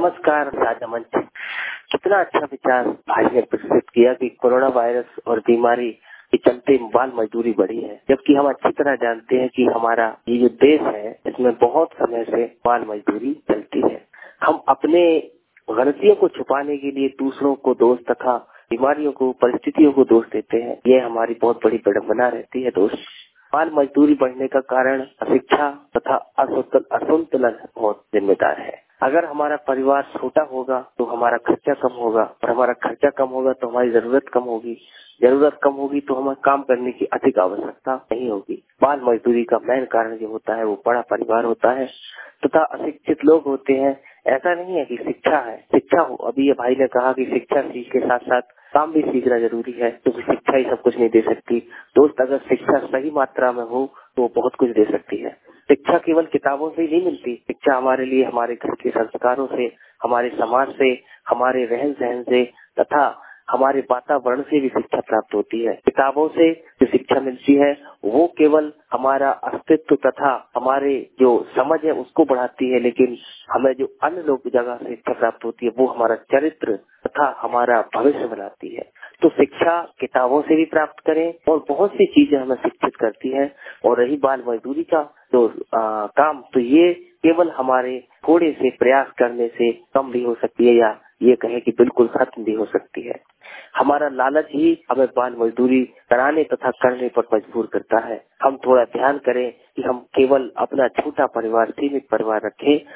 नमस्कार साझा मंच। कितना अच्छा विचार भाई ने प्रस्तुत किया कि कोरोना वायरस और बीमारी के चलते बाल मजदूरी बढ़ी है, जबकि हम अच्छी तरह जानते हैं कि हमारा ये जो देश है इसमें बहुत समय से बाल मजदूरी चलती है। हम अपने गलतियों को छुपाने के लिए दूसरों को दोष तथा बीमारियों को, परिस्थितियों को दोष देते हैं। ये हमारी बहुत बड़ी विडंबना रहती है दोस्त। बाल मजदूरी बढ़ने का कारण अशिक्षा तथा असंतुलन बहुत जिम्मेदार है। अगर हमारा परिवार छोटा होगा तो हमारा खर्चा कम होगा, और हमारा खर्चा कम होगा तो हमारी जरूरत कम होगी, जरूरत कम होगी तो हमें काम करने की अधिक आवश्यकता नहीं होगी। बाल मजदूरी का मेन कारण जो होता है वो बड़ा परिवार होता है तथा अशिक्षित लोग होते हैं। ऐसा नहीं है कि शिक्षा है, शिक्षा हो, अभी ये भाई ने कहा कि शिक्षा सीख के साथ साथ काम भी सीखना जरूरी है, क्योंकि शिक्षा ही सब कुछ नहीं दे सकती दोस्त। अगर शिक्षा सही मात्रा में हो तो वो बहुत कुछ दे सकती है। शिक्षा केवल किताबों से ही नहीं मिलती, शिक्षा हमारे लिए हमारे घर के संस्कारों से, हमारे समाज से, हमारे रहन सहन से तथा हमारे वातावरण से भी शिक्षा प्राप्त होती है। किताबों से जो शिक्षा मिलती है वो केवल हमारा अस्तित्व तथा हमारे जो समझ है उसको बढ़ाती है, लेकिन हमें जो अन्य लोग जगह से शिक्षा प्राप्त होती है वो हमारा चरित्र तथा हमारा भविष्य बनाती है। तो शिक्षा किताबों से भी प्राप्त करें और बहुत सी चीजें हमें शिक्षित करती है। और रही बाल मजदूरी का जो काम, तो ये केवल हमारे थोड़े से प्रयास करने से कम भी हो सकती है, या ये कहे कि बिल्कुल खत्म भी हो सकती है। हमारा लालच ही हमें बाल मजदूरी कराने तथा करने पर मजबूर करता है। हम थोड़ा ध्यान करें कि हम केवल अपना छोटा परिवार, सीमित परिवार रखें